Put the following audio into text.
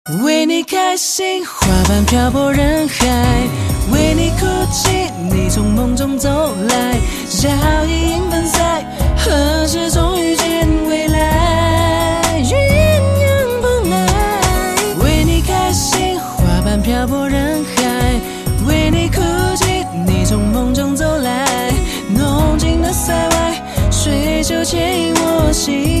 为你开心，花瓣漂泊人海，为你哭泣，你从梦中走来，笑意迎奔赛，何时终遇见未来？鸳鸯不来，为你开心，花瓣漂泊人海，为你哭泣，你从梦中走来，浓情的塞外，水手牵引我心。